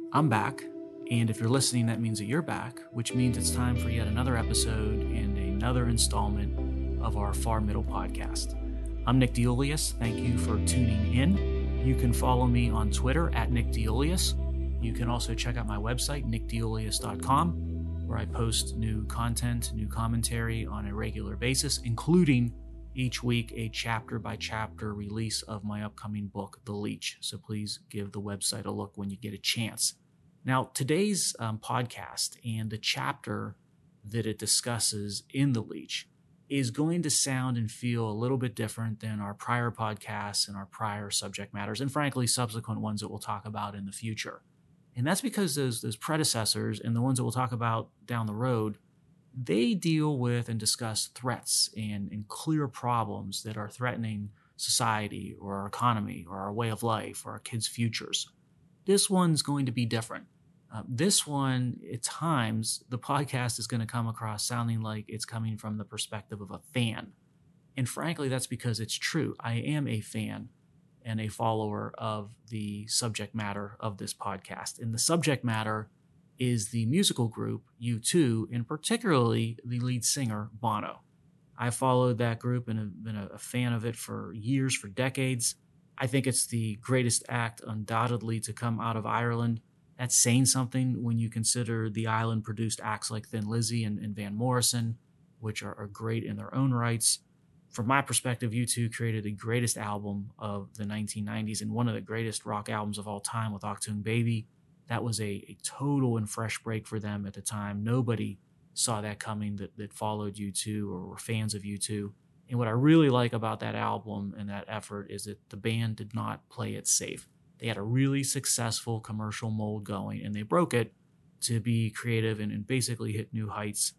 I'm back, and if you're listening, that means that you're back, which means it's time for yet another episode and another installment of our Far Middle podcast. I'm Nick DeIuliis. Thank you for tuning in. You can follow me on Twitter at Nick DeIuliis. You can also check out my website, nickdeulius.com, where I post new content, new commentary on a regular basis, including each week a chapter-by-chapter release of my upcoming book, The Leech. So please give the website a look when you get a chance. Now, today's podcast and the chapter that it discusses in The Leech is going to sound and feel a little bit different than our prior podcasts and our prior subject matters, and frankly, subsequent ones that we'll talk about in the future. And that's because those predecessors and the ones that we'll talk about down the road, they deal with and discuss threats and clear problems that are threatening society or our economy or our way of life or our kids' futures. This one's going to be different. This one, at times, the podcast is going to come across sounding like it's coming from the perspective of a fan. And frankly, that's because it's true. I am a fan and a follower of the subject matter of this podcast. And the subject matter is the musical group U2, and particularly the lead singer, Bono. I followed that group and have been a fan of it for years, for decades. I think it's the greatest act undoubtedly to come out of Ireland. That's saying something when you consider the island produced acts like Thin Lizzy and Van Morrison, which are great in their own rights. From my perspective, U2 created the greatest album of the 1990s and one of the greatest rock albums of all time with Achtung Baby. That was a total and fresh break for them at the time. Nobody saw that coming that followed U2 or were fans of U2. And what I really like about that album and that effort is that the band did not play it safe. They had a really successful commercial mold going, and they broke it to be creative and basically hit new heights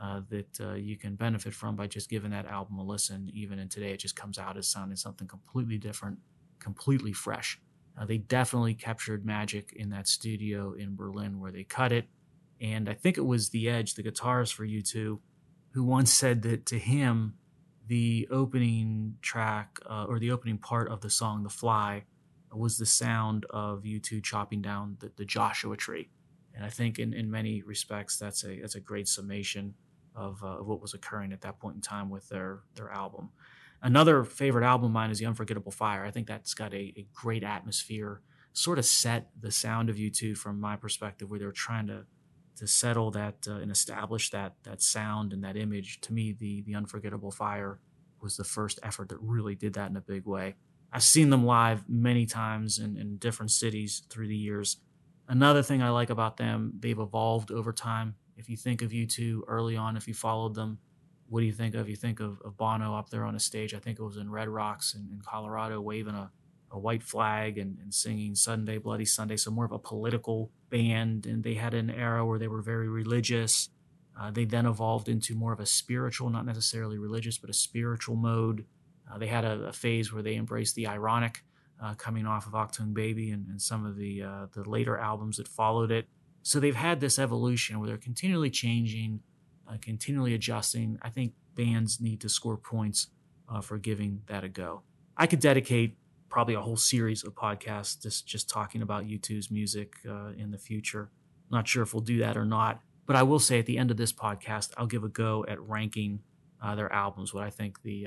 that you can benefit from by just giving that album a listen. Even in today, it just comes out as sounding something completely different, completely fresh. They definitely captured magic in that studio in Berlin where they cut it. And I think it was The Edge, the guitarist for U2, who once said that to him, the opening track or the opening part of the song, The Fly, was the sound of U2 chopping down the Joshua tree. And I think in many respects, that's a great summation of what was occurring at that point in time with their album. Another favorite album of mine is The Unforgettable Fire. I think that's got a great atmosphere, sort of set the sound of U2 from my perspective, where they're trying to settle that and establish that sound and that image. To me, the Unforgettable Fire was the first effort that really did that in a big way. I've seen them live many times in different cities through the years. Another thing I like about them, they've evolved over time. If you think of U2 early on, if you followed them, what do you think of? You think of Bono up there on a stage. I think it was in Red Rocks in Colorado, waving a white flag and singing Sunday, Bloody Sunday. So more of a political band. And they had an era where they were very religious. They then evolved into more of a spiritual, not necessarily religious, but a spiritual mode. They had a phase where they embraced the ironic, coming off of Achtung Baby and some of the later albums that followed it. So they've had this evolution where they're continually changing, continually adjusting. I think bands need to score points for giving that a go. I could dedicate probably a whole series of podcasts just talking about U2's music in the future. Not sure if we'll do that or not, but I will say at the end of this podcast, I'll give a go at ranking their albums, what I think the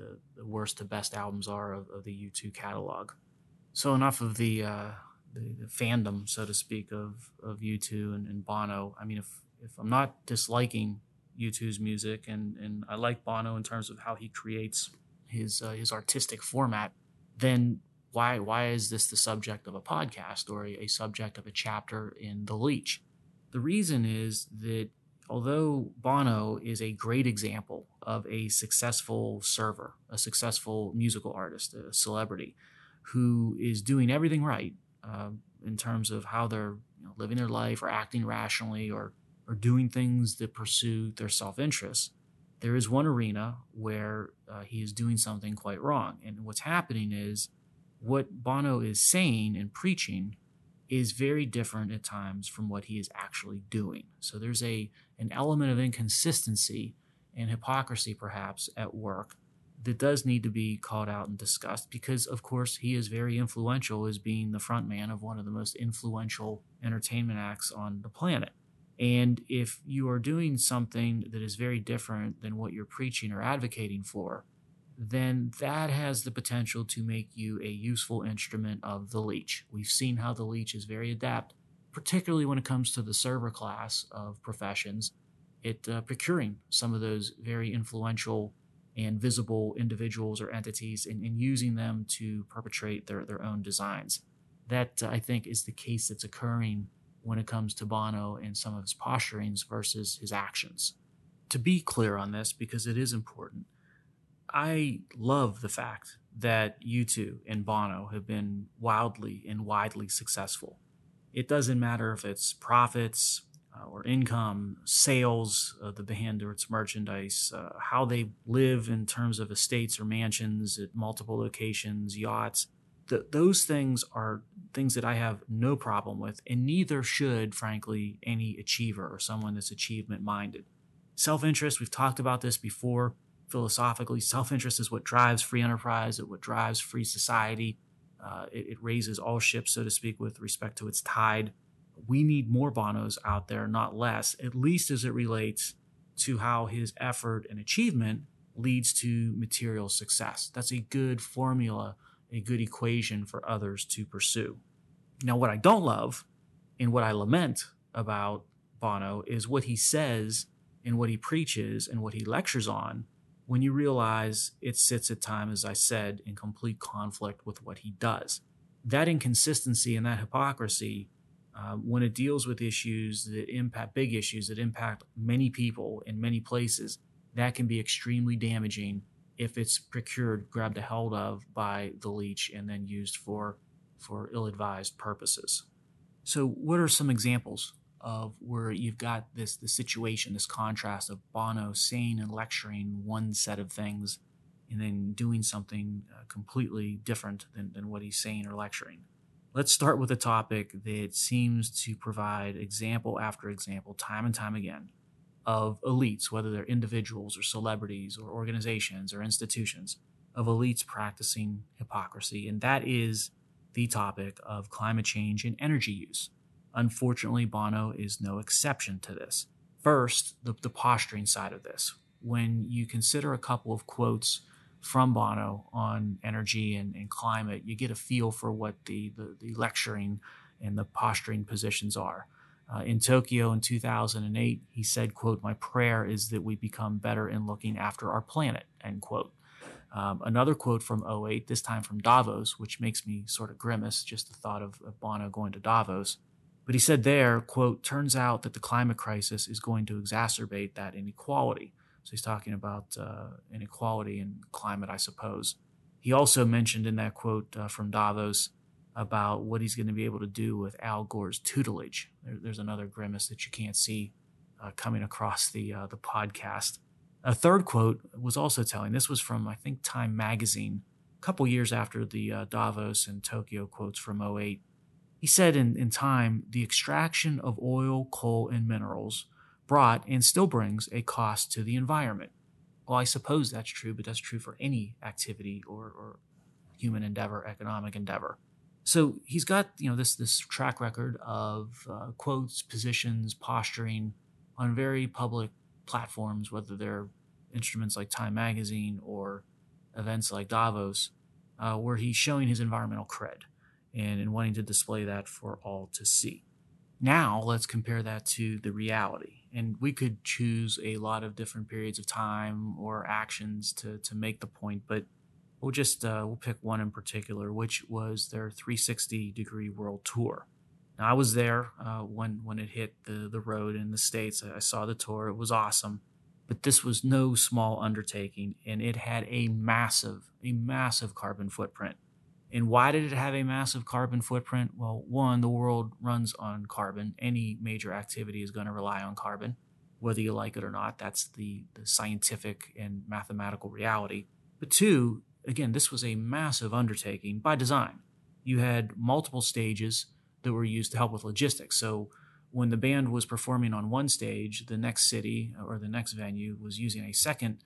worst to best albums are of the U2 catalog. So enough of the fandom, so to speak, of U2 and Bono. I mean, if I'm not disliking U2's music, and I like Bono in terms of how he creates his artistic format, then why is this the subject of a podcast or a subject of a chapter in The Leech? The reason is that although Bono is a great example of a successful server, a successful musical artist, a celebrity who is doing everything right in terms of how they're living their life or acting rationally or doing things that pursue their self-interest, there is one arena where he is doing something quite wrong. And what's happening is what Bono is saying and preaching is very different at times from what he is actually doing. So there's an element of inconsistency and hypocrisy perhaps at work that does need to be called out and discussed because, of course, he is very influential as being the front man of one of the most influential entertainment acts on the planet. And if you are doing something that is very different than what you're preaching or advocating for, then that has the potential to make you a useful instrument of the leech. We've seen how the leech is very adept, particularly when it comes to the server class of professions, at procuring some of those very influential and visible individuals or entities and using them to perpetrate their own designs. That, I think, is the case that's occurring when it comes to Bono and some of his posturings versus his actions. To be clear on this, because it is important, I love the fact that U2 and Bono have been wildly and widely successful. It doesn't matter if it's profits or income, sales of the band or its merchandise, how they live in terms of estates or mansions at multiple locations, yachts. Those things are things that I have no problem with, and neither should, frankly, any achiever or someone that's achievement-minded. Self-interest, we've talked about this before. Philosophically, self-interest is what drives free enterprise, it's what drives free society. It raises all ships, so to speak, with respect to its tide. We need more Bonos out there, not less, at least as it relates to how his effort and achievement leads to material success. That's a good formula, a good equation for others to pursue. Now, what I don't love and what I lament about Bono is what he says and what he preaches and what he lectures on when you realize it sits at times, as I said, in complete conflict with what he does. That inconsistency and that hypocrisy, when it deals with issues that impact, big issues that impact many people in many places, that can be extremely damaging if it's procured, grabbed a hold of by the leech, and then used for ill-advised purposes. So what are some examples of where you've got the situation, this contrast of Bono saying and lecturing one set of things and then doing something completely different than what he's saying or lecturing? Let's start with a topic that seems to provide example after example, time and time again, of elites, whether they're individuals or celebrities or organizations or institutions, of elites practicing hypocrisy, and that is the topic of climate change and energy use. Unfortunately, Bono is no exception to this. First, the posturing side of this. When you consider a couple of quotes from Bono on energy and climate, you get a feel for what the lecturing and the posturing positions are. In Tokyo in 2008, he said, quote, "My prayer is that we become better in looking after our planet," end quote. Another quote from 2008, this time from Davos, which makes me sort of grimace, just the thought of Bono going to Davos. But he said there, quote, "Turns out that the climate crisis is going to exacerbate that inequality." So he's talking about inequality in climate, I suppose. He also mentioned in that quote from Davos about what he's going to be able to do with Al Gore's tutelage. There's another grimace that you can't see coming across the podcast. A third quote was also telling. This was from, I think, Time magazine, a couple years after the Davos and Tokyo quotes from 2008. He said in Time, "The extraction of oil, coal, and minerals brought and still brings a cost to the environment." Well, I suppose that's true, but that's true for any activity or human endeavor, economic endeavor. So he's got this track record of quotes, positions, posturing on very public platforms, whether they're instruments like Time magazine or events like Davos, where he's showing his environmental cred and wanting to display that for all to see. Now let's compare that to the reality. And we could choose a lot of different periods of time or actions to make the point, but we'll pick one in particular, which was their 360-degree world tour. Now, I was there when it hit the road in the States. I saw the tour. It was awesome. But this was no small undertaking, and it had a massive carbon footprint. And why did it have a massive carbon footprint? Well, one, the world runs on carbon. Any major activity is going to rely on carbon, whether you like it or not. That's the scientific and mathematical reality. But two, again, this was a massive undertaking by design. You had multiple stages that were used to help with logistics. So when the band was performing on one stage, the next city or the next venue was using a second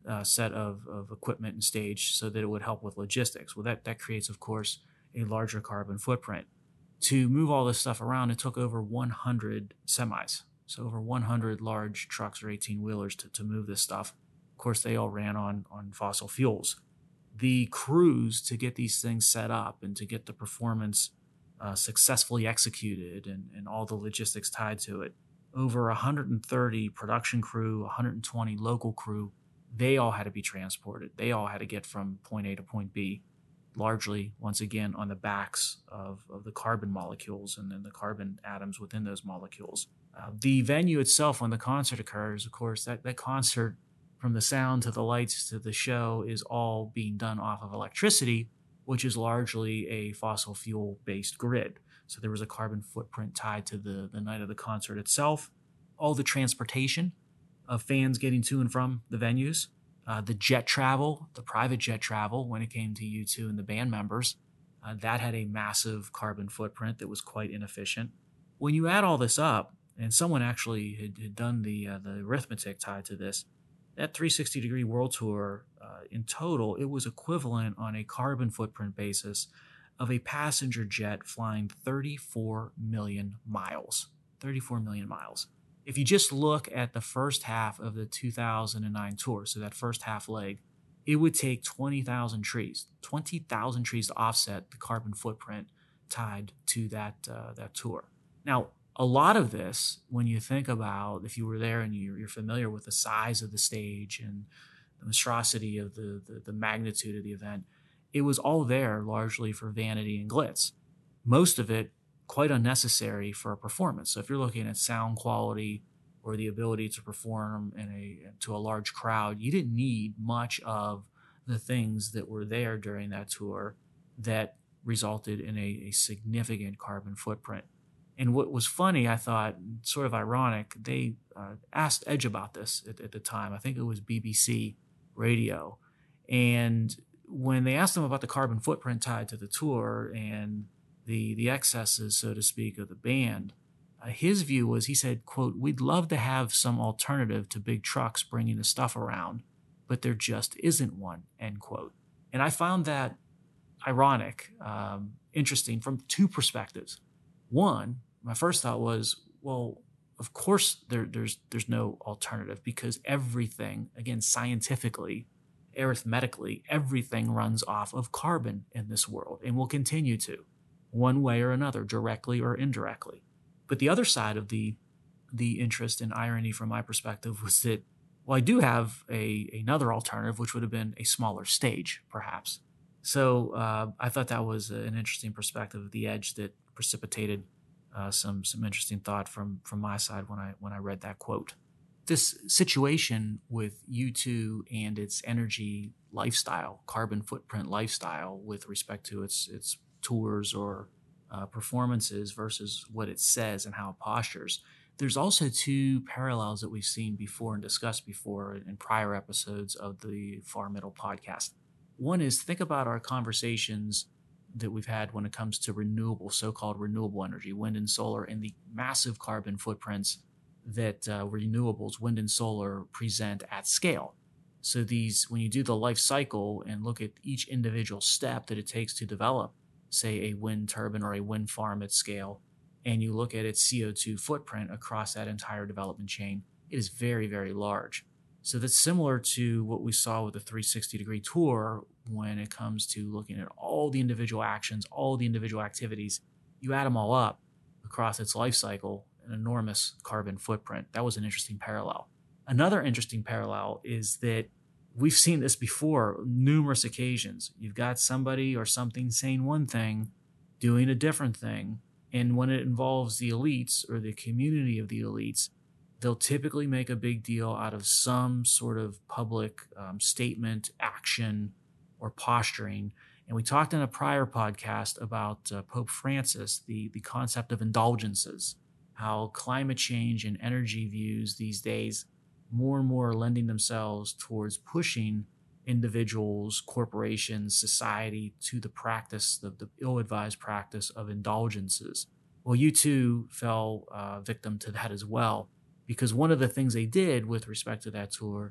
set of equipment and stage so that it would help with logistics. Well, that creates, of course, a larger carbon footprint. To move all this stuff around, it took over 100 semis, so over 100 large trucks or 18-wheelers to move this stuff. Of course, they all ran on fossil fuels. The crews to get these things set up and to get the performance successfully executed and all the logistics tied to it, over 130 production crew, 120 local crew, they all had to be transported. They all had to get from point A to point B, largely, once again, on the backs of the carbon molecules and then the carbon atoms within those molecules. The venue itself, when the concert occurs, of course, that concert, from the sound to the lights to the show, is all being done off of electricity, which is largely a fossil fuel-based grid. So there was a carbon footprint tied to the night of the concert itself. All the transportation of fans getting to and from the venues, the jet travel, the private jet travel when it came to U2 and the band members, that had a massive carbon footprint that was quite inefficient. When you add all this up, and someone actually had done the arithmetic tied to this, that 360-degree world tour, in total, it was equivalent on a carbon footprint basis of a passenger jet flying 34 million miles. 34 million miles. If you just look at the first half of the 2009 tour, so that first half leg, it would take 20,000 trees to offset the carbon footprint tied to that tour. Now, a lot of this, when you think about, if you were there and you're familiar with the size of the stage and the monstrosity of the magnitude of the event, it was all there largely for vanity and glitz. Most of it quite unnecessary for a performance. So if you're looking at sound quality or the ability to perform to a large crowd, you didn't need much of the things that were there during that tour that resulted in a significant carbon footprint. And what was funny, I thought, sort of ironic, they asked Edge about this at the time. I think it was BBC Radio. And when they asked him about the carbon footprint tied to the tour and the excesses, so to speak, of the band, his view was, he said, quote, "We'd love to have some alternative to big trucks bringing the stuff around, but there just isn't one," end quote. And I found that ironic, interesting from two perspectives. One, my first thought was, well, of course there's no alternative, because everything, again, scientifically, arithmetically, everything runs off of carbon in this world and will continue to, one way or another, directly or indirectly. But the other side of the interest and irony from my perspective was that, well, I do have another alternative, which would have been a smaller stage, perhaps. So I thought that was an interesting perspective of the Edge that precipitated some interesting thought from my side when I read that quote. This situation with U2 and its energy lifestyle, carbon footprint lifestyle, with respect to its tours or performances versus what it says and how it postures, there's also two parallels that we've seen before and discussed before in prior episodes of the Far Middle podcast. One is, think about our conversations that we've had when it comes to renewable, so-called renewable energy, wind and solar, and the massive carbon footprints that renewables, wind and solar, present at scale. So these, when you do the life cycle and look at each individual step that it takes to develop, say, a wind turbine or a wind farm at scale, and you look at its CO2 footprint across that entire development chain, it is very, very large. So that's similar to what we saw with the 360-degree tour when it comes to looking at all the individual actions, all the individual activities. You add them all up across its life cycle, an enormous carbon footprint. That was an interesting parallel. Another interesting parallel is that we've seen this before, numerous occasions. You've got somebody or something saying one thing, doing a different thing, and when it involves the elites or the community of the elites, they'll typically make a big deal out of some sort of public statement, action, or posturing. And we talked in a prior podcast about Pope Francis, the concept of indulgences, how climate change and energy views these days more and more are lending themselves towards pushing individuals, corporations, society to the practice, the ill-advised practice of indulgences. Well, U2 fell victim to that as well, because one of the things they did with respect to that tour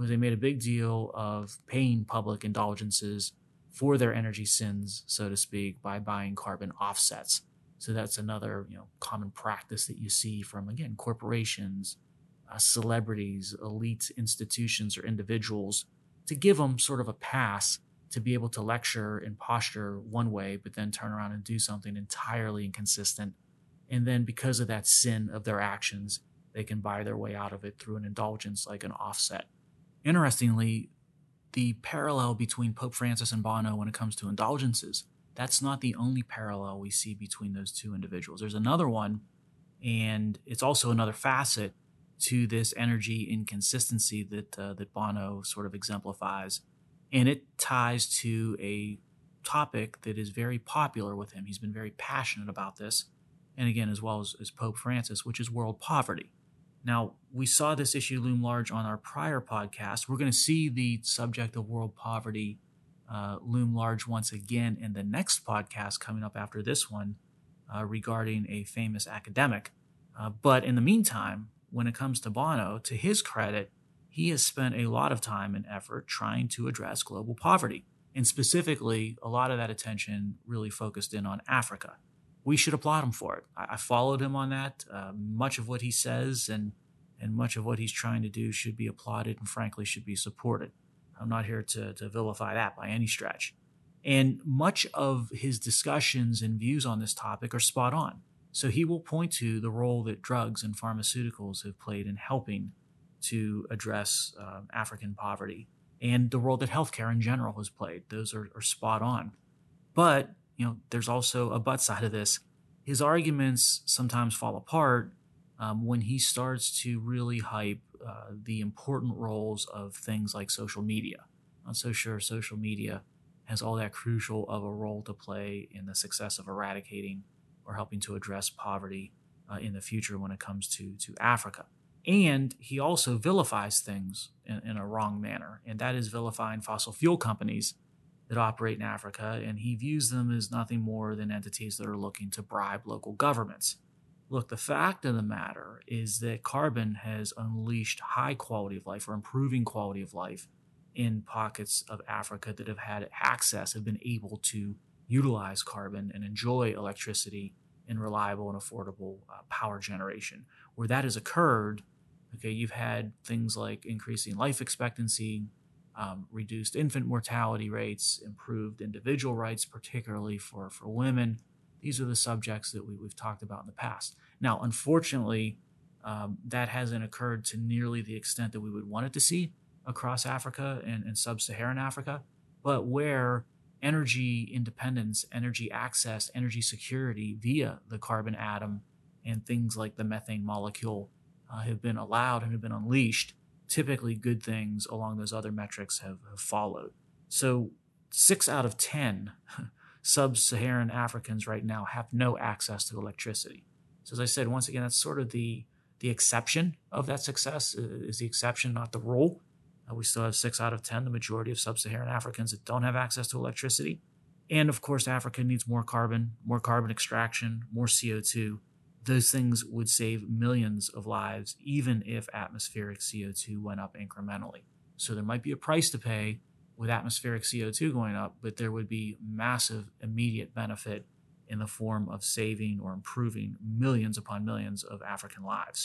was they made a big deal of paying public indulgences for their energy sins, so to speak, by buying carbon offsets. So that's another, common practice that you see from, again, corporations, celebrities, elite institutions, or individuals, to give them sort of a pass to be able to lecture and posture one way, but then turn around and do something entirely inconsistent. And then because of that sin of their actions, they can buy their way out of it through an indulgence like an offset. Interestingly, the parallel between Pope Francis and Bono when it comes to indulgences, that's not the only parallel we see between those two individuals. There's another one, and it's also another facet to this energy inconsistency that Bono sort of exemplifies. And it ties to a topic that is very popular with him. He's been very passionate about this, and again, as well as Pope Francis, which is world poverty. Now, we saw this issue loom large on our prior podcast. We're going to see the subject of world poverty loom large once again in the next podcast coming up after this one regarding a famous academic. But in the meantime, when it comes to Bono, to his credit, he has spent a lot of time and effort trying to address global poverty. And specifically, a lot of that attention really focused in on Africa. We should applaud him for it. I followed him on that. Much of what he says and much of what he's trying to do should be applauded and frankly should be supported. I'm not here to vilify that by any stretch. And much of his discussions and views on this topic are spot on. So he will point to the role that drugs and pharmaceuticals have played in helping to address African poverty and the role that healthcare in general has played. Those are spot on. But there's also a but side of this. His arguments sometimes fall apart when he starts to really hype the important roles of things like social media. I'm not so sure social media has all that crucial of a role to play in the success of eradicating or helping to address poverty in the future when it comes to Africa. And he also vilifies things in a wrong manner, and that is vilifying fossil fuel companies that operate in Africa, and he views them as nothing more than entities that are looking to bribe local governments. Look, the fact of the matter is that carbon has unleashed high quality of life or improving quality of life in pockets of Africa that have had access, have been able to utilize carbon and enjoy electricity and reliable and affordable power generation. Where that has occurred, you've had things like increasing life expectancy, reduced infant mortality rates, improved individual rights, particularly for women. These are the subjects that we've talked about in the past. Now, unfortunately, that hasn't occurred to nearly the extent that we would want it to see across Africa and sub-Saharan Africa, but where energy independence, energy access, energy security via the carbon atom and things like the methane molecule have been allowed and have been unleashed, typically good things along those other metrics have followed. So 6 out of 10 sub-Saharan Africans right now have no access to electricity. So as I said, once again, that's sort of the exception of that success, is the exception, not the rule. We still have 6 out of 10, the majority of sub-Saharan Africans that don't have access to electricity. And of course, Africa needs more carbon extraction, more CO2. Those things would save millions of lives, even if atmospheric CO2 went up incrementally. So there might be a price to pay with atmospheric CO2 going up, but there would be massive immediate benefit in the form of saving or improving millions upon millions of African lives.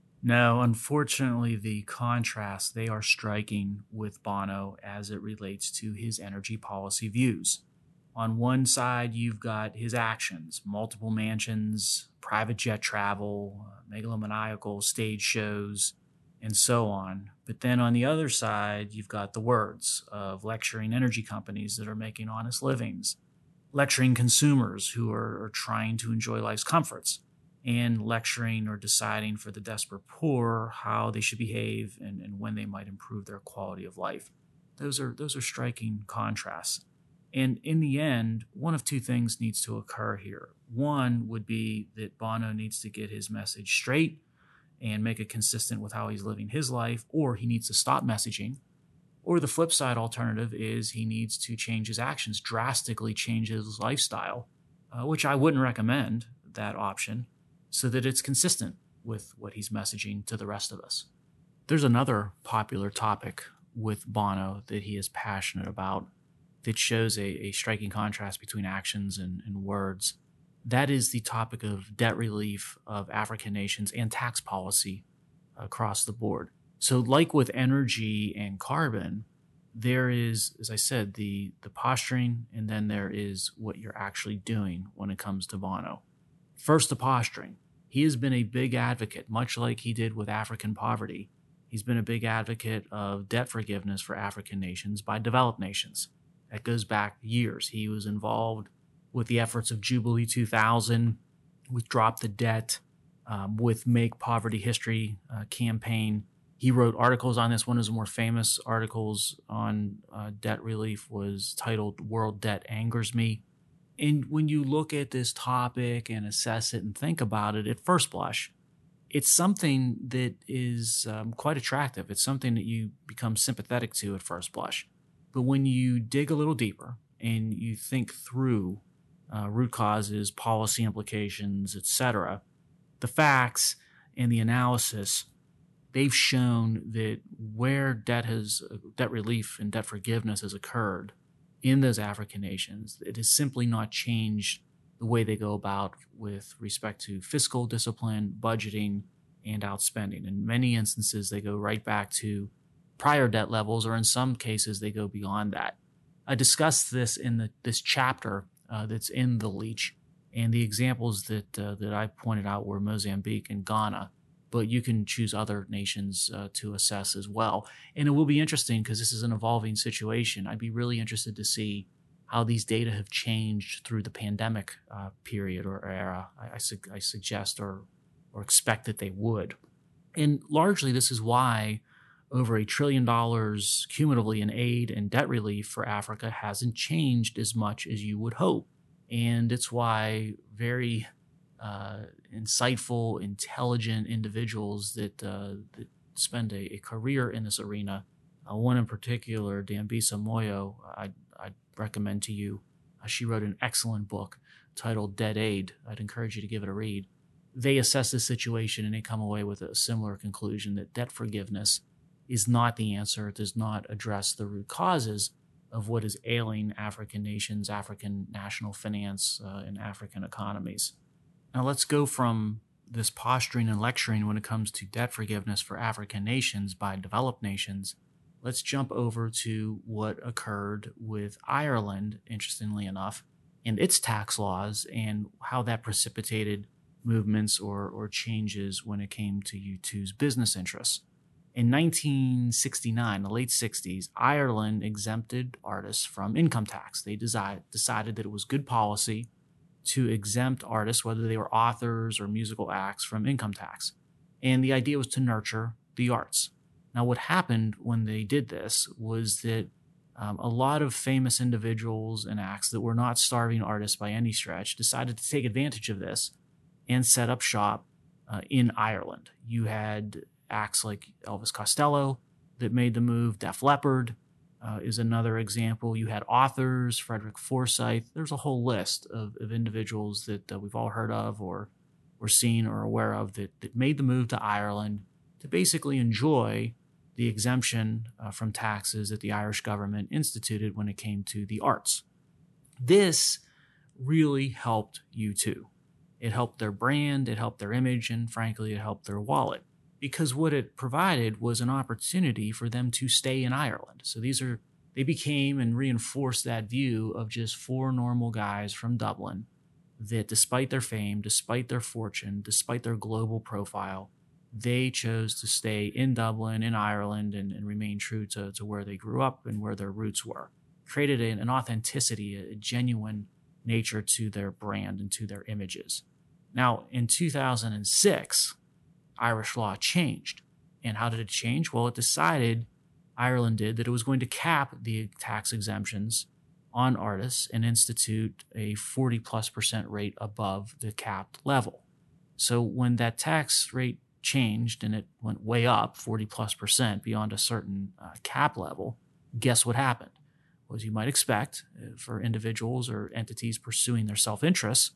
No, unfortunately, the contrast they are striking with Bono as it relates to his energy policy views. On one side, you've got his actions, multiple mansions, private jet travel, megalomaniacal stage shows, and so on. But then on the other side, you've got the words of lecturing energy companies that are making honest livings, lecturing consumers who are trying to enjoy life's comforts, and lecturing or deciding for the desperate poor how they should behave and when they might improve their quality of life. Those are striking contrasts. And in the end, one of two things needs to occur here. One would be that Bono needs to get his message straight and make it consistent with how he's living his life, or he needs to stop messaging. Or the flip side alternative is he needs to change his actions, drastically change his lifestyle, which I wouldn't recommend that option, so that it's consistent with what he's messaging to the rest of us. There's another popular topic with Bono that he is passionate about that shows a striking contrast between actions and words. That is the topic of debt relief of African nations and tax policy across the board. So like with energy and carbon, there is, as I said, the posturing, and then there is what you're actually doing when it comes to Bono. First, the posturing. He has been a big advocate, much like he did with African poverty. He's been a big advocate of debt forgiveness for African nations by developed nations. That goes back years. He was involved with the efforts of Jubilee 2000, with Drop the Debt, with Make Poverty History campaign. He wrote articles on this. One of his more famous articles on debt relief was titled World Debt Angers Me. And when you look at this topic and assess it and think about it at first blush, it's something that is quite attractive. It's something that you become sympathetic to at first blush. But when you dig a little deeper and you think through root causes, policy implications, etc., the facts and the analysis, they've shown that where debt relief and debt forgiveness has occurred in those African nations, it has simply not changed the way they go about with respect to fiscal discipline, budgeting, and outspending. In many instances, they go right back to prior debt levels, or in some cases, they go beyond that. I discussed this in this chapter that's in The Leech, and the examples that I pointed out were Mozambique and Ghana, but you can choose other nations to assess as well. And it will be interesting because this is an evolving situation. I'd be really interested to see how these data have changed through the pandemic period or era. I suggest or expect that they would. And largely this is why over $1 trillion cumulatively in aid and debt relief for Africa hasn't changed as much as you would hope. And it's why very insightful, intelligent individuals that spend a career in this arena, one in particular, Dambisa Moyo, I'd recommend to you. She wrote an excellent book titled Debt Aid. I'd encourage you to give it a read. They assess the situation and they come away with a similar conclusion that debt forgiveness is not the answer. It does not address the root causes of what is ailing African nations, African national finance, and African economies. Now let's go from this posturing and lecturing when it comes to debt forgiveness for African nations by developed nations. Let's jump over to what occurred with Ireland, interestingly enough, and its tax laws and how that precipitated movements or changes when it came to U2's business interests. In 1969, the late 60s, Ireland exempted artists from income tax. They decided that it was good policy to exempt artists, whether they were authors or musical acts, from income tax. And the idea was to nurture the arts. Now, what happened when they did this was that a lot of famous individuals and acts that were not starving artists by any stretch decided to take advantage of this and set up shop in Ireland. You had acts like Elvis Costello that made the move. Def Leppard is another example. You had authors, Frederick Forsyth. There's a whole list of individuals that we've all heard of or seen or aware of that made the move to Ireland to basically enjoy the exemption from taxes that the Irish government instituted when it came to the arts. This really helped U2. It helped their brand, it helped their image, and frankly, it helped their wallet. Because what it provided was an opportunity for them to stay in Ireland. So they became and reinforced that view of just four normal guys from Dublin that despite their fame, despite their fortune, despite their global profile, they chose to stay in Dublin, in Ireland, and remain true to where they grew up and where their roots were. Created an authenticity, a genuine nature to their brand and to their images. Now, in 2006, Irish law changed. And how did it change? Well, it decided, Ireland did, that it was going to cap the tax exemptions on artists and institute a 40+% rate above the capped level. So when that tax rate changed and it went way up, 40+% beyond a certain cap level, guess what happened? Well, as you might expect, for individuals or entities pursuing their self-interests,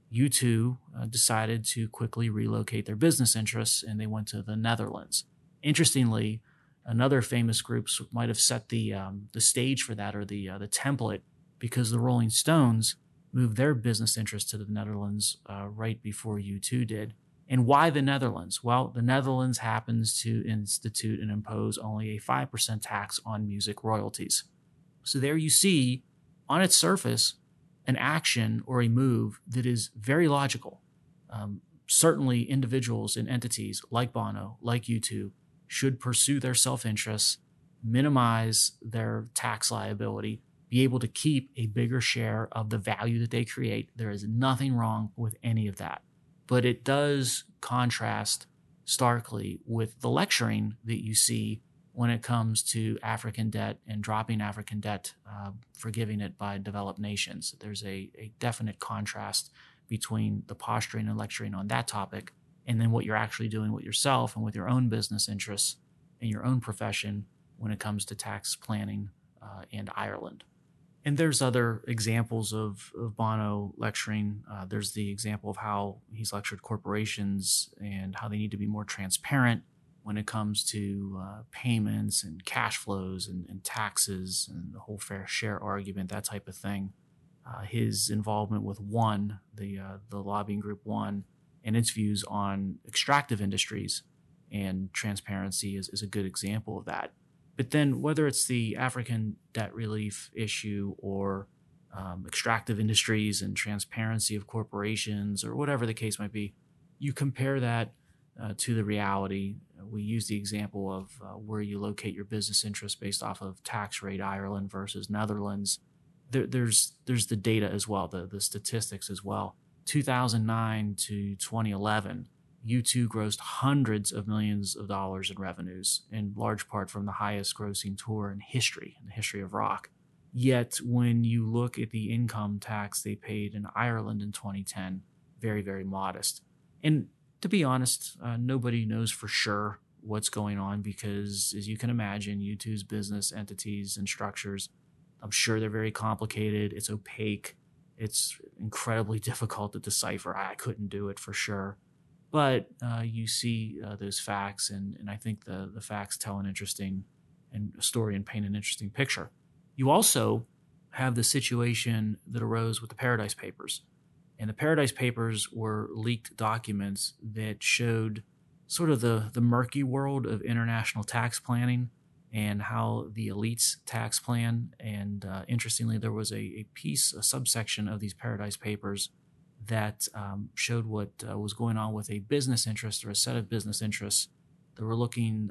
U2 decided to quickly relocate their business interests, and they went to the Netherlands. Interestingly, Another famous groups might have set the stage for that, or the template, because the Rolling Stones moved their business interests to the Netherlands right before U2 did. And why the Netherlands? Well, the Netherlands happens to institute and impose only a 5% tax on music royalties. So there you see, on its surface, an action or a move that is very logical. Certainly individuals and entities like Bono, like U2, should pursue their self-interests, minimize their tax liability, be able to keep a bigger share of the value that they create. There is nothing wrong with any of that. But it does contrast starkly with the lecturing that you see when it comes to African debt and dropping African debt, forgiving it by developed nations. There's a definite contrast between the posturing and lecturing on that topic and then what you're actually doing with yourself and with your own business interests and your own profession when it comes to tax planning and Ireland. And there's other examples of Bono lecturing. There's the example of how he's lectured corporations and how they need to be more transparent when it comes to payments and cash flows and taxes and the whole fair share argument, that type of thing. His involvement with One, the lobbying group One, and its views on extractive industries and transparency is a good example of that. But then whether it's the African debt relief issue or extractive industries and transparency of corporations or whatever the case might be, you compare that to the reality. We use the example of where you locate your business interests based off of tax rate, Ireland versus Netherlands. There's the data as well, the statistics as well. 2009 to 2011, U2 grossed hundreds of millions of dollars in revenues, in large part from the highest grossing tour in the history of rock. Yet when you look at the income tax they paid in Ireland in 2010, very, very modest. And to be honest, nobody knows for sure what's going on because, as you can imagine, U2's business entities and structures, I'm sure they're very complicated. It's opaque. It's incredibly difficult to decipher. I couldn't do it for sure. But you see those facts, and I think the facts tell an interesting story and paint an interesting picture. You also have the situation that arose with the Paradise Papers. And the Paradise Papers were leaked documents that showed sort of the murky world of international tax planning and how the elites tax plan. And interestingly, there was a subsection of these Paradise Papers that showed what was going on with a business interest or a set of business interests that were looking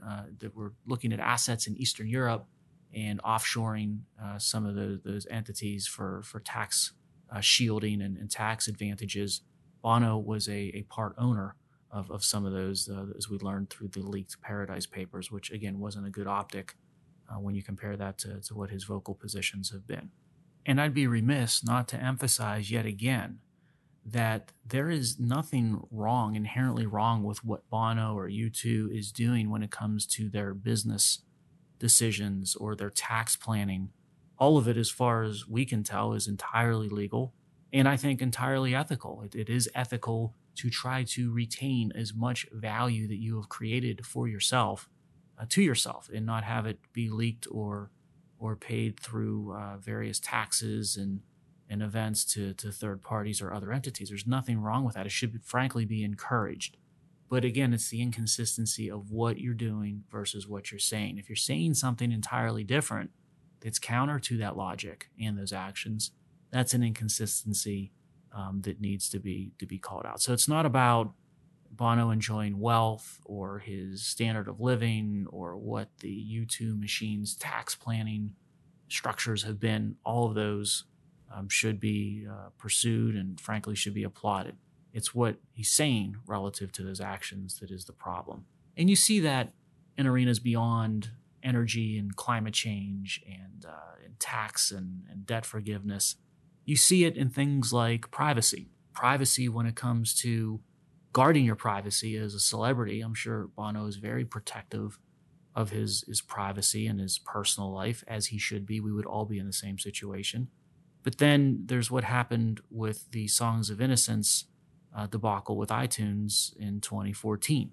at assets in Eastern Europe and offshoring some of those entities for tax shielding and tax advantages. Bono was a part owner of some of those, as we learned through the leaked Paradise Papers, which again wasn't a good optic when you compare that to what his vocal positions have been. And I'd be remiss not to emphasize yet again that there is nothing wrong, inherently wrong, with what Bono or U2 is doing when it comes to their business decisions or their tax planning. All of it, as far as we can tell, is entirely legal and I think entirely ethical. It is ethical to try to retain as much value that you have created for yourself to yourself and not have it be leaked or paid through various taxes and events to third parties or other entities. There's nothing wrong with that. It should frankly be encouraged. But again, it's the inconsistency of what you're doing versus what you're saying. If you're saying something entirely different that's counter to that logic and those actions, that's an inconsistency that needs to be called out. So it's not about Bono enjoying wealth or his standard of living or what the U2 machine's tax planning structures have been. All of those should be pursued and frankly should be applauded. It's what he's saying relative to those actions that is the problem. And you see that in arenas beyond energy and climate change and tax and debt forgiveness. You see it in things like privacy. Privacy when it comes to guarding your privacy as a celebrity. I'm sure Bono is very protective of his privacy and his personal life, as he should be. We would all be in the same situation. But then there's what happened with the Songs of Innocence debacle with iTunes in 2014.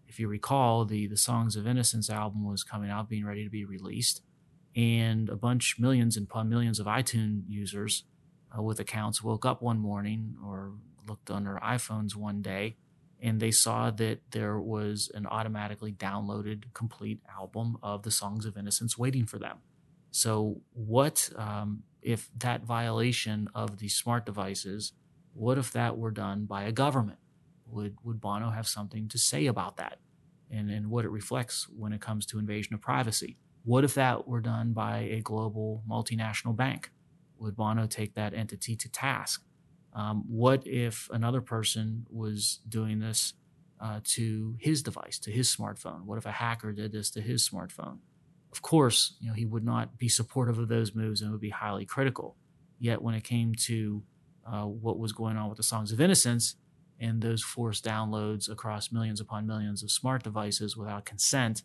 If you recall, the Songs of Innocence album was coming out, being ready to be released, and millions and upon millions of iTunes users with accounts woke up one morning or looked on their iPhones one day, and they saw that there was an automatically downloaded complete album of the Songs of Innocence waiting for them. So what if that violation of these smart devices, what if that were done by a government? Would Bono have something to say about that and what it reflects when it comes to invasion of privacy? What if that were done by a global multinational bank? Would Bono take that entity to task? What if another person was doing this to his device, to his smartphone? What if a hacker did this to his smartphone? Of course, he would not be supportive of those moves and would be highly critical. Yet when it came to what was going on with the Songs of Innocence and those forced downloads across millions upon millions of smart devices without consent,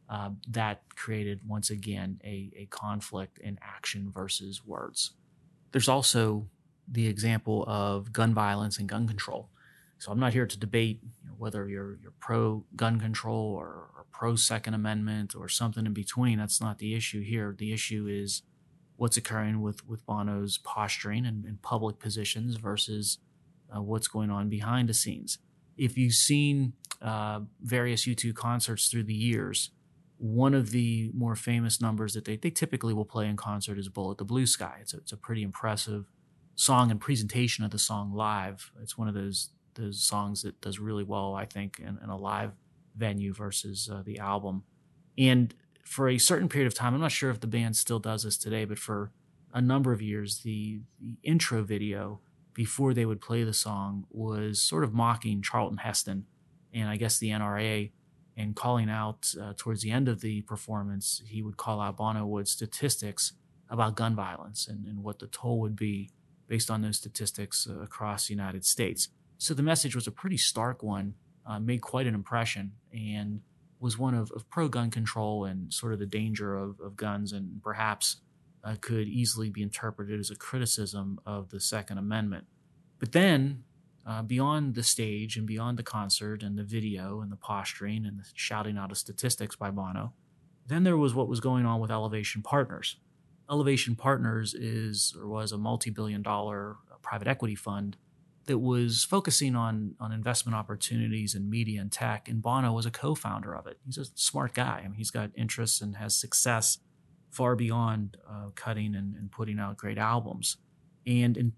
that created, once again, a conflict in action versus words. There's also the example of gun violence and gun control. So I'm not here to debate whether you're pro-gun control or pro-Second Amendment or something in between. That's not the issue here. The issue is what's occurring with Bono's posturing and public positions versus what's going on behind the scenes. If you've seen various U2 concerts through the years, one of the more famous numbers that they typically will play in concert is Bullet the Blue Sky. It's a pretty impressive song and presentation of the song live. It's one of those songs that does really well, I think, in a live venue versus the album. And for a certain period of time, I'm not sure if the band still does this today, but for a number of years, the intro video before they would play the song was sort of mocking Charlton Heston and I guess the NRA, and calling out towards the end of the performance, he would call out Bono would statistics about gun violence and what the toll would be based on those statistics across the United States. So the message was a pretty stark one, made quite an impression, and was one of pro-gun control and sort of the danger of guns, and perhaps could easily be interpreted as a criticism of the Second Amendment. But then, beyond the stage and beyond the concert and the video and the posturing and the shouting out of statistics by Bono, then there was what was going on with Elevation Partners. Elevation Partners was a multi-billion-dollar private equity fund that was focusing on investment opportunities in media and tech, and Bono was a co-founder of it. He's a smart guy. I mean, he's got interests and has success far beyond cutting and putting out great albums. And in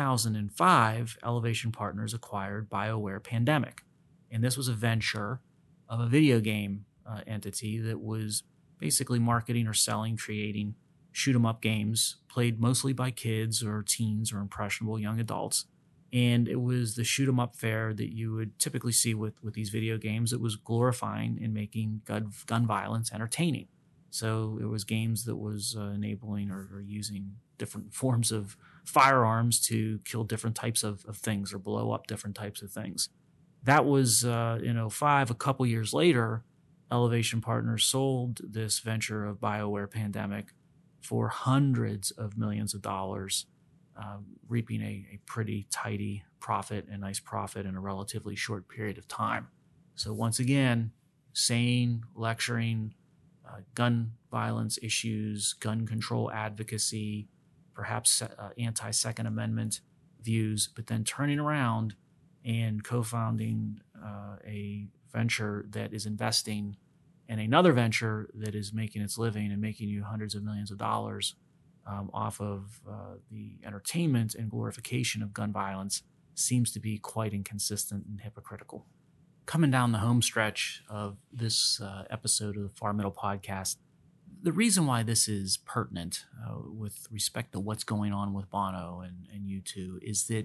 2005, Elevation Partners acquired BioWare Pandemic. And this was a venture of a video game entity that was basically marketing or selling, creating shoot-'em-up games played mostly by kids or teens or impressionable young adults. And it was the shoot-'em-up fare that you would typically see with these video games. It was glorifying and making gun violence entertaining. So it was games that was enabling or using different forms of firearms to kill different types of things or blow up different types of things. That was in 2005. A couple years later, Elevation Partners sold this venture of BioWare Pandemic for hundreds of millions of dollars, reaping a pretty tidy profit, a nice profit in a relatively short period of time. So once again, saying, lecturing, gun violence issues, gun control advocacy, perhaps anti-Second Amendment views, but then turning around and co-founding a venture that is investing in another venture that is making its living and making you hundreds of millions of dollars off of the entertainment and glorification of gun violence seems to be quite inconsistent and hypocritical. Coming down the home stretch of this episode of the Far Middle Podcast, the reason why this is pertinent with respect to what's going on with Bono and U2 is that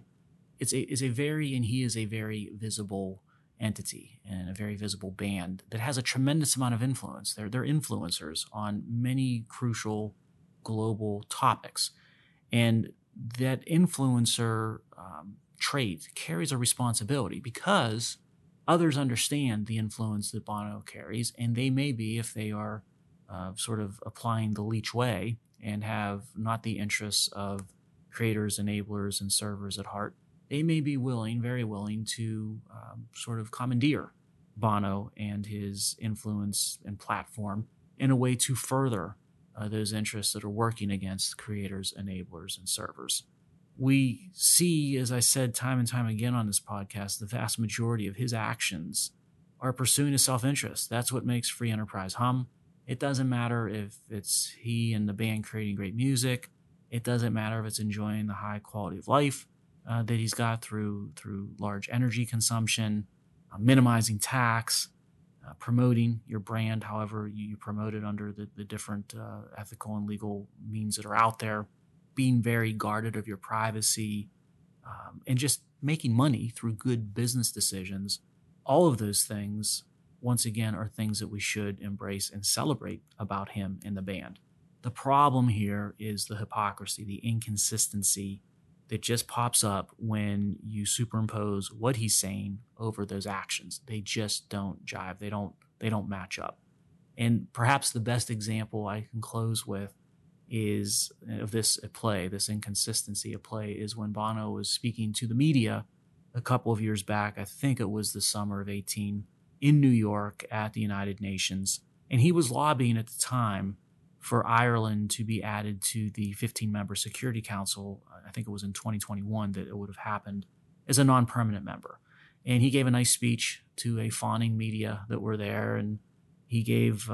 he is a very visible entity and a very visible band that has a tremendous amount of influence. They're influencers on many crucial global topics. And that influencer trait carries a responsibility because others understand the influence that Bono carries, and they may be, if they are sort of applying the Leach way and have not the interests of creators, enablers, and servers at heart, they may be willing, very willing, to sort of commandeer Bono and his influence and platform in a way to further those interests that are working against creators, enablers, and servers. We see, as I said time and time again on this podcast, the vast majority of his actions are pursuing his self-interest. That's what makes free enterprise hum. It doesn't matter if it's he and the band creating great music. It doesn't matter if it's enjoying the high quality of life that he's got through large energy consumption, minimizing tax, promoting your brand however you promote it under the different ethical and legal means that are out there, being very guarded of your privacy, and just making money through good business decisions. All of those things, once again, are things that we should embrace and celebrate about him and the band. The problem here is the hypocrisy, the inconsistency that just pops up when you superimpose what he's saying over those actions. They just don't jive. They don't match up. And perhaps the best example I can close with is of this at play, this inconsistency at play, is when Bono was speaking to the media a couple of years back. I think it was the summer of 2018 in New York at the United Nations. And he was lobbying at the time for Ireland to be added to the 15-member Security Council. I think it was in 2021 that it would have happened as a non-permanent member. And he gave a nice speech to a fawning media that were there, and he gave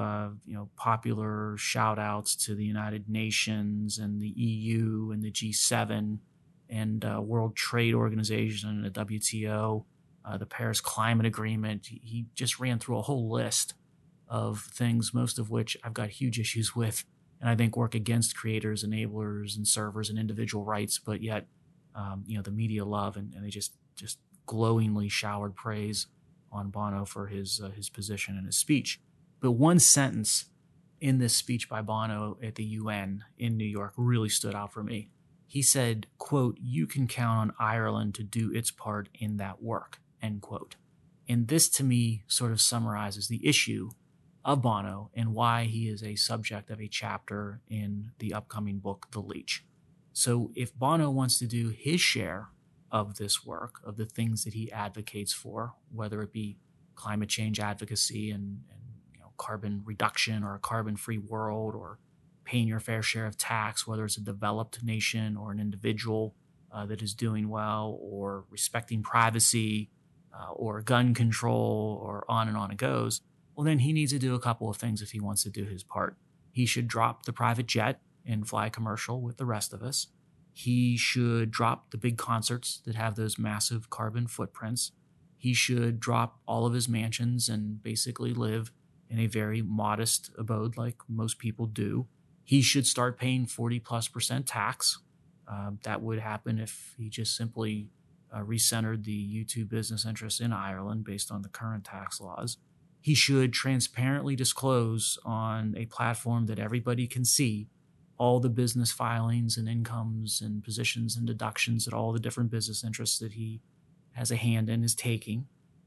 popular shout-outs to the United Nations and the EU and the G7 and World Trade Organization and the WTO, the Paris Climate Agreement. He just ran through a whole list of things, most of which I've got huge issues with, and I think work against creators, enablers, and servers and individual rights. But yet, the media love, and they just glowingly showered praise on Bono for his position and his speech. But one sentence in this speech by Bono at the UN in New York really stood out for me. He said, quote, "You can count on Ireland to do its part in that work," end quote. And this, to me, sort of summarizes the issue of Bono and why he is a subject of a chapter in the upcoming book, The Leech. So if Bono wants to do his share of this work, of the things that he advocates for, whether it be climate change advocacy and carbon reduction or a carbon-free world, or paying your fair share of tax, whether it's a developed nation or an individual that is doing well, or respecting privacy, or gun control, or on it goes, well, then he needs to do a couple of things if he wants to do his part. He should drop the private jet and fly commercial with the rest of us. He should drop the big concerts that have those massive carbon footprints. He should drop all of his mansions and basically live in a very modest abode like most people do. He should start paying 40+% tax. That would happen if he just simply recentered the YouTube business interests in Ireland based on the current tax laws. He should transparently disclose on a platform that everybody can see all the business filings and incomes and positions and deductions at all the different business interests that he has a hand in is taking.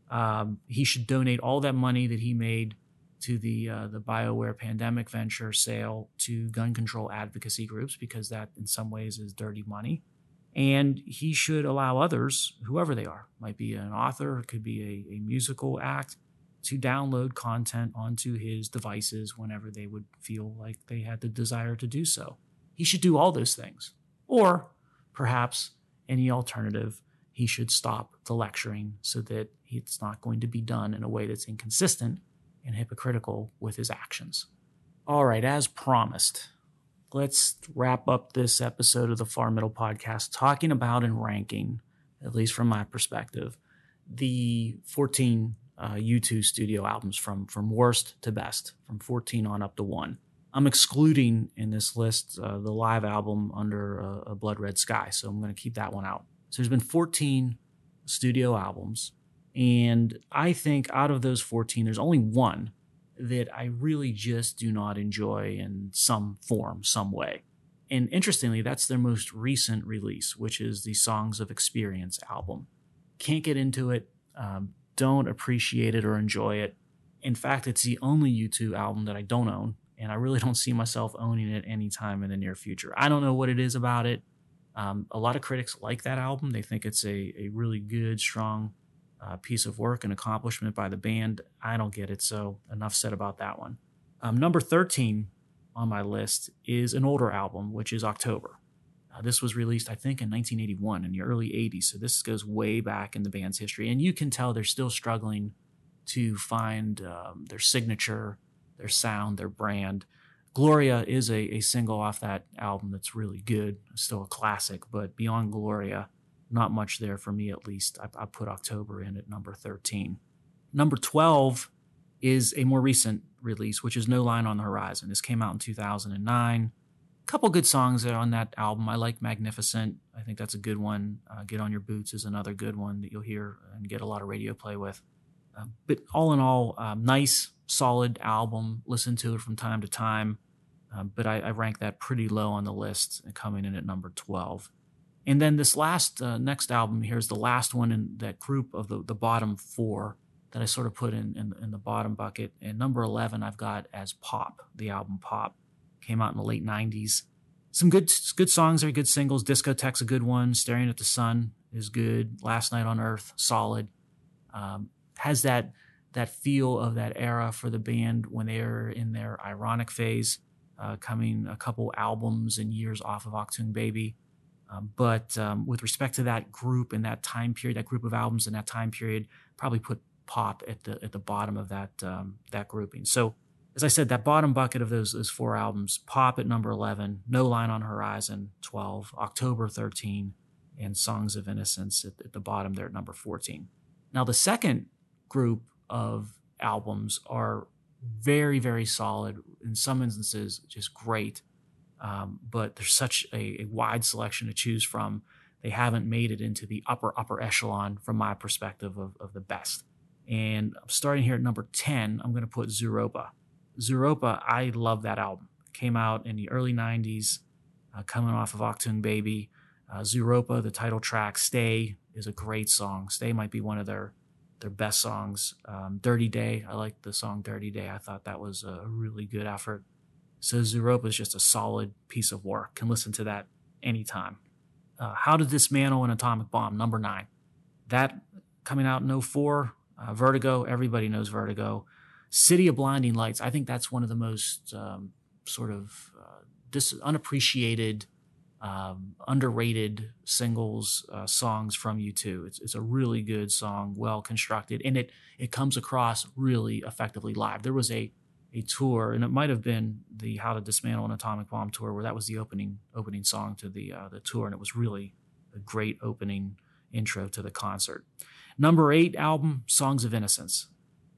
He should donate all that money that he made to the BioWare pandemic venture sale to gun control advocacy groups, because that in some ways is dirty money. And he should allow others, whoever they are, might be an author, it could be a musical act, to download content onto his devices whenever they would feel like they had the desire to do so. He should do all those things. Or perhaps any alternative, he should stop the lecturing so that it's not going to be done in a way that's inconsistent and hypocritical with his actions. All right, as promised, let's wrap up this episode of the Far Middle Podcast talking about and ranking, at least from my perspective, the 14 U2 studio albums from worst to best, from 14 on up to 1. I'm excluding in this list the live album Under a Blood Red Sky, so I'm going to keep that one out. So there's been 14 studio albums, and I think out of those 14, there's only one that I really just do not enjoy in some form, some way. And interestingly, that's their most recent release, which is the Songs of Experience album. Can't get into it, don't appreciate it or enjoy it. In fact, it's the only U2 album that I don't own, and I really don't see myself owning it anytime in the near future. I don't know what it is about it. A lot of critics like that album. They think it's a really good, strong piece of work and accomplishment by the band. I don't get it, so enough said about that one. Number 13 on my list is an older album, which is October. This was released, I think, in 1981, in the early 80s, so this goes way back in the band's history. And you can tell they're still struggling to find their signature, their sound, their brand. Gloria is a single off that album that's really good. It's still a classic, but beyond Gloria, not much there for me at least. I put October in at number 13. Number 12 is a more recent release, which is No Line on the Horizon. This came out in 2009. A couple good songs on that album. I like Magnificent. I think that's a good one. Get on Your Boots is another good one that you'll hear and get a lot of radio play with. But all in all, nice, solid album. Listen to it from time to time. But I rank that pretty low on the list, coming in at number 12. And then this next album here is the last one in that group of the bottom four that I sort of put in the bottom bucket. And number 11 I've got as Pop, the album Pop. Came out in the late 90s. Some good songs there, good singles. Discotheque's a good one. Staring at the Sun is good. Last Night on Earth, solid. Has that feel of that era for the band when they were in their ironic phase, coming a couple albums and years off of Achtung Baby. But with respect to that group and that time period, that group of albums in that time period, probably put Pop at the bottom of that grouping. So, as I said, that bottom bucket of those four albums: Pop at number 11, No Line on Horizon 12, October 13, and Songs of Innocence at the bottom there at number 14. Now, the second group of albums are very, very solid. In some instances, just great. But there's such a wide selection to choose from. They haven't made it into the upper echelon from my perspective of the best. And starting here at number 10, I'm going to put Zooropa. Zooropa, I love that album. It came out in the early 90s, coming off of Achtung Baby. Zooropa, the title track, Stay, is a great song. Stay might be one of their best songs. Dirty Day, I like the song Dirty Day. I thought that was a really good effort. So Zooropa is just a solid piece of work. Can listen to that anytime. How to Dismantle an Atomic Bomb, number 9. That coming out in 2004. Vertigo, everybody knows Vertigo. City of Blinding Lights, I think that's one of the most unappreciated, underrated singles, songs from U2. It's a really good song, well constructed, and it comes across really effectively live. There was a tour, and it might have been the How to Dismantle an Atomic Bomb tour, where that was the opening song to the tour, and it was really a great opening intro to the concert. Number 8 album, Songs of Innocence,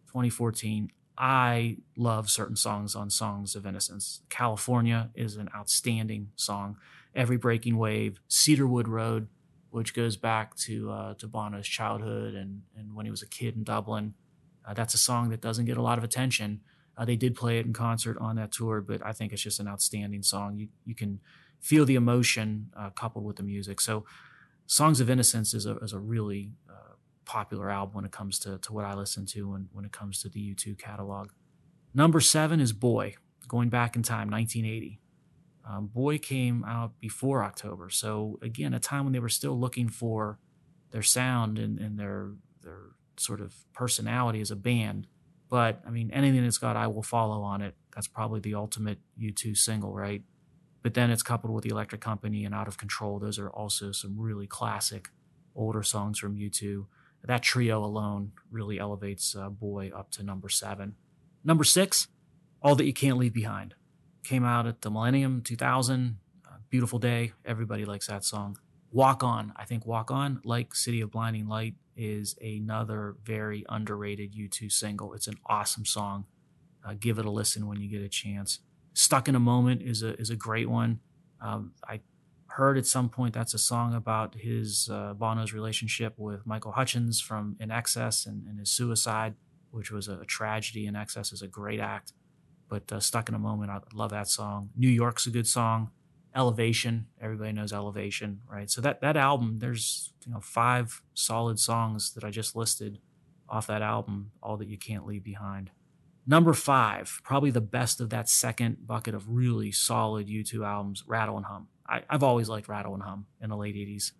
2014. I love certain songs on Songs of Innocence. California is an outstanding song. Every Breaking Wave, Cedarwood Road, which goes back to Bono's childhood and when he was a kid in Dublin. That's a song that doesn't get a lot of attention. They did play it in concert on that tour, but I think it's just an outstanding song. You can feel the emotion coupled with the music. So Songs of Innocence is a really popular album when it comes to what I listen to and when it comes to the U2 catalog. Number 7 is Boy, going back in time, 1980. Boy came out before October, so again, a time when they were still looking for their sound and their sort of personality as a band. But, I mean, anything that's got I Will Follow on it, that's probably the ultimate U2 single, right? But then it's coupled with The Electric Company and Out of Control. Those are also some really classic older songs from U2. That trio alone really elevates Boy up to number 7. Number 6, All That You Can't Leave Behind. Came out at the Millennium, 2000. Beautiful Day. Everybody likes that song. Walk On. I think Walk On, like City of Blinding Light, is another very underrated U2 single. It's an awesome song. Give it a listen when you get a chance. Stuck in a Moment is a great one. I heard at some point that's a song about his Bono's relationship with Michael Hutchence from INXS and his suicide, which was a tragedy. INXS is a great act. But Stuck in a Moment, I love that song. New York's a good song. Elevation, everybody knows Elevation, right? So that album, there's 5 solid songs that I just listed off that album, All That You Can't Leave Behind. Number 5, probably the best of that second bucket of really solid U2 albums, Rattle and Hum. I've always liked Rattle and Hum in the late 80s.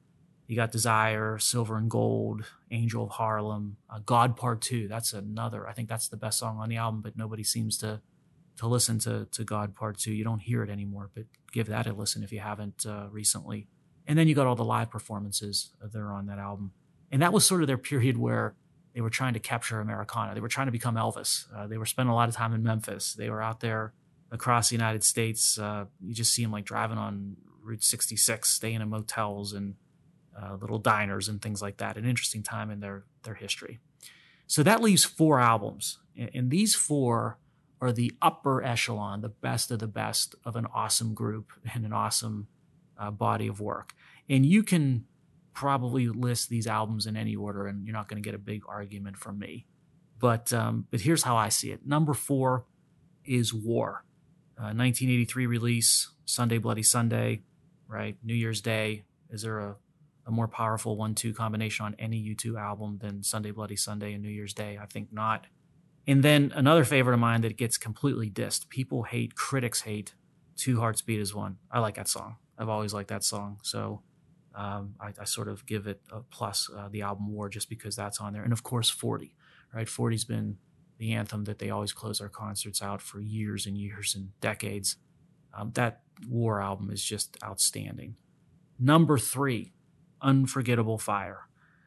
You got Desire, Silver and Gold, Angel of Harlem, God Part 2. That's another, I think that's the best song on the album, but nobody seems to listen to God Part 2. You don't hear it anymore, but give that a listen if you haven't recently. And then you got all the live performances that are on that album. And that was sort of their period where they were trying to capture Americana. They were trying to become Elvis. They were spending a lot of time in Memphis. They were out there across the United States. You just see them like driving on Route 66, staying in motels and little diners and things like that. An interesting time in their history. So that leaves 4 albums. And these 4 are the upper echelon, the best of an awesome group and an awesome body of work. And you can probably list these albums in any order, and you're not going to get a big argument from me. But here's how I see it. Number 4 is War. 1983 release, Sunday Bloody Sunday, right? New Year's Day. Is there a more powerful 1-2 combination on any U2 album than Sunday Bloody Sunday and New Year's Day? I think not. And then another favorite of mine that gets completely dissed. People hate, critics hate, Two Hearts Beat as One. I like that song. I've always liked that song. So I sort of give it a plus, the album War, just because that's on there. And of course, 40, right? 40's been the anthem that they always close their concerts out for years and years and decades. That War album is just outstanding. Number 3, Unforgettable Fire,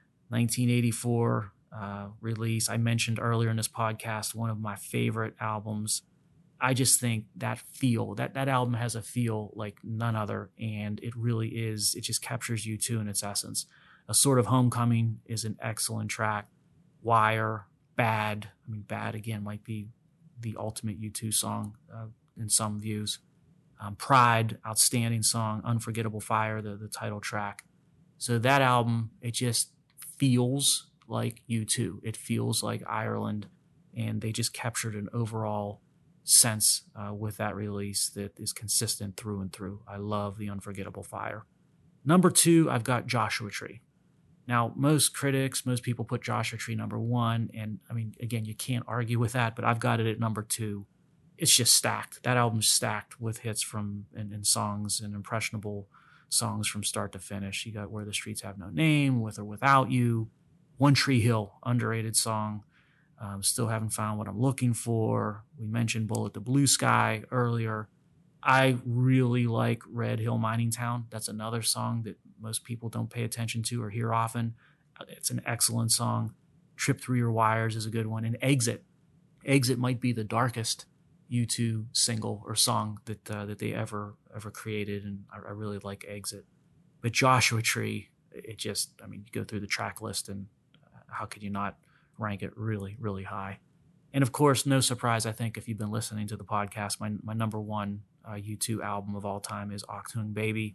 1984 release. I mentioned earlier in this podcast, one of my favorite albums. I just think that feel, that album has a feel like none other, and it really is, it just captures U2 in its essence. A Sort of Homecoming is an excellent track. Wire, Bad. I mean, Bad, again, might be the ultimate U2 song in some views. Pride, outstanding song. Unforgettable Fire, the title track. So that album, it just feels like U2. It feels like Ireland, and they just captured an overall sense with that release that is consistent through and through. I love the Unforgettable Fire. Number 2, I've got Joshua Tree. Now, most critics, most people put Joshua Tree number 1, and I mean, again, you can't argue with that, but I've got it at number 2. It's just stacked. That album's stacked with hits from and songs and impressionable songs from start to finish. You got Where the Streets Have No Name, With or Without You, One Tree Hill, underrated song. Still haven't found what I'm looking for. We mentioned Bullet to Blue Sky earlier. I really like Red Hill Mining Town. That's another song that most people don't pay attention to or hear often. It's an excellent song. Trip Through Your Wires is a good one. And Exit. Exit might be the darkest U2 single or song that they ever created, and I really like Exit. But Joshua Tree, it just, I mean, you go through the track list, and how could you not rank it really, really high? And of course, no surprise, I think, if you've been listening to the podcast, my number 1 U2 album of all time is Achtung Baby,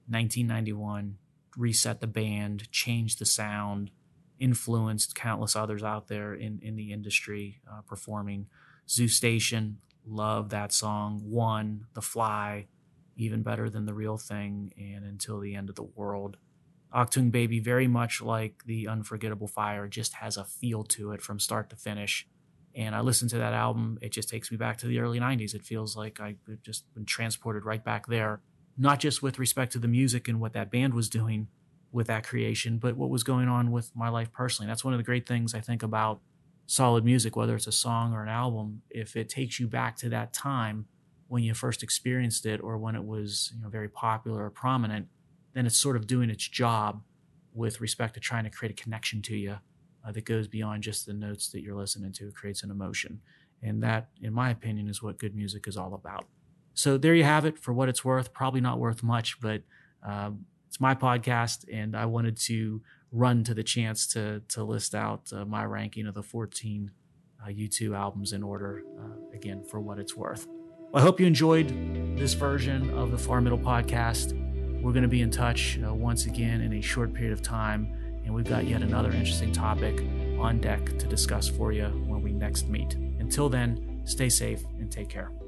1991, reset the band, changed the sound, influenced countless others out there in the industry performing. Zoo Station, love that song. One, The Fly, even better than The Real Thing, and Until the End of the World. Achtung Baby, very much like the Unforgettable Fire, just has a feel to it from start to finish. And I listen to that album, it just takes me back to the early 90s. It feels like I've just been transported right back there, not just with respect to the music and what that band was doing with that creation, but what was going on with my life personally. That's one of the great things I think about solid music, whether it's a song or an album. If it takes you back to that time when you first experienced it, or when it was, very popular or prominent, then it's sort of doing its job with respect to trying to create a connection to you that goes beyond just the notes that you're listening to. It creates an emotion. And that, in my opinion, is what good music is all about. So there you have it. For what it's worth, probably not worth much, but it's my podcast, and I wanted to run to the chance to list out my ranking of the 14 U2 albums in order, again, for what it's worth. Well, I hope you enjoyed this version of the Far Middle Podcast. We're going to be in touch once again in a short period of time, and we've got yet another interesting topic on deck to discuss for you when we next meet. Until then, stay safe and take care.